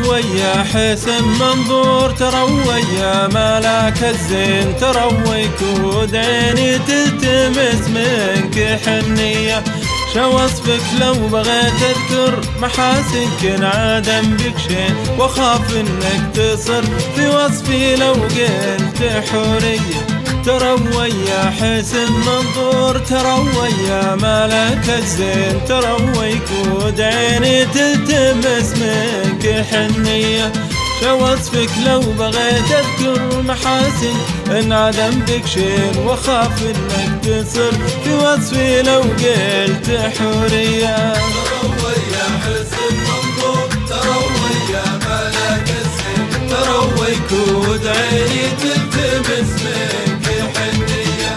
ويا حسن منظور، ترى ويا ملاك الزين، ترى ويكود عيني تلتمس منك حنية. شو وصفك لو بغيت اذكر محاسنك عدم بك شين، واخاف انك تصر في وصفي لو قلت حورية. ترى ويا حسن منظور، ترى ويا ملاك الزين، ترى ويكود عيني تلتمس منك حنية. شو وصفك لو بغيت اذكر محاسن انعدم بك شين، واخاف انك تصر في وصفي لو قلت حورية. ترى ويا حسن منظور، ترى ويا ملاك الزين، ترى ويكود عيني تلتمس منك حنية.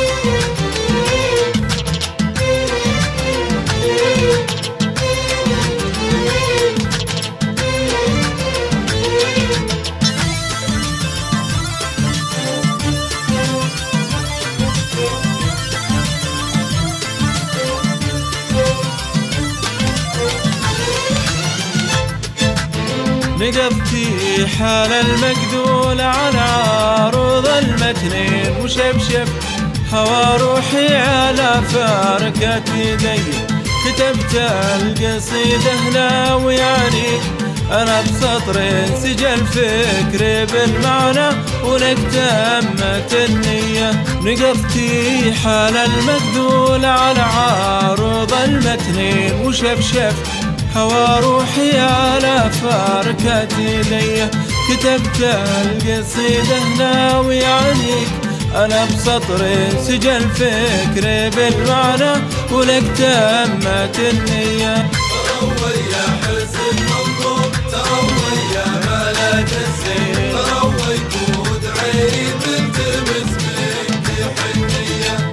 نقفتي حال المقدول على عروض المتنين، وشبشب هوى روحي على فارقة يدي. كتبت القصيدة ناوي عليك أنا بسطرين، سجل فكري بالمعنى ولك تمت النية. نقفتي حال المقدول على عروض المتنين، وشبشب هوى روحي على فارقة يدي. كتبت القصيدة ناوي عليك أنا بسطرين، سجل فكري بالمعنى ولك تمت النية. ترى ويا حسن منظور، ترى ويا ملاك الزين، ترى ويكود عيني تلتمس منك حنية.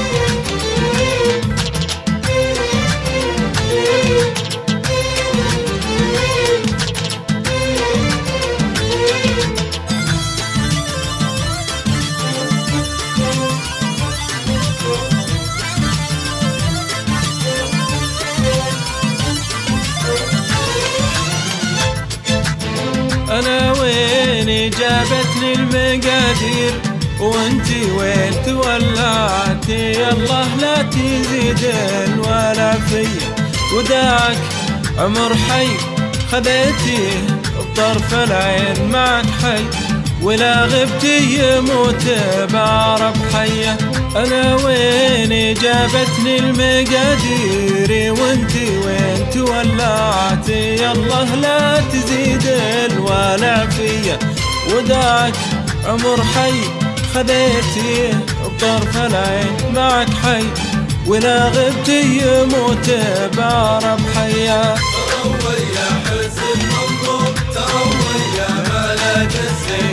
أنا ويني جابتني المقادير، وانتي وين تولعتي؟ الله لا تزيد الولا فيا، وداك عمر حي خذيتيه بطرف العين معك حي، ولا غبتي يموت بعرب حية. أنا ويني جابتني المقادير، وانتي وين تولعتي؟ الله لا تزيد الوالع فيا، وداك عمر حي خذيتيه بطرف العين معك حي، ولا غبتي يموت بعرب حية. ترى ويا حسن منظور، ترى ويا ملاك الزين،